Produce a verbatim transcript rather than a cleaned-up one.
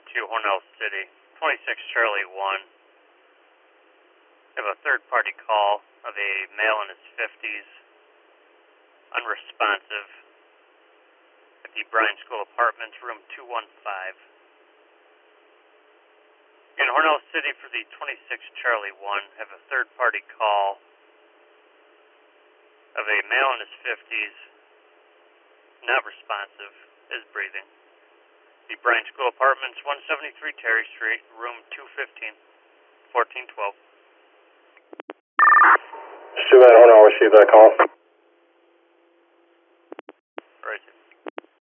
to Hornell City, twenty-six Charlie one. I have a third-party call of a male in his fifties, unresponsive, at the Bryan School Apartments, room two one five. In Hornell City for the twenty-six Charlie one, I have a third-party call of a male in his fifties, not responsive, is breathing. The Bryan School Apartments, one seventy-three Terry Street, room two fifteen, fourteen twelve. Stu at Hornell, receive that call.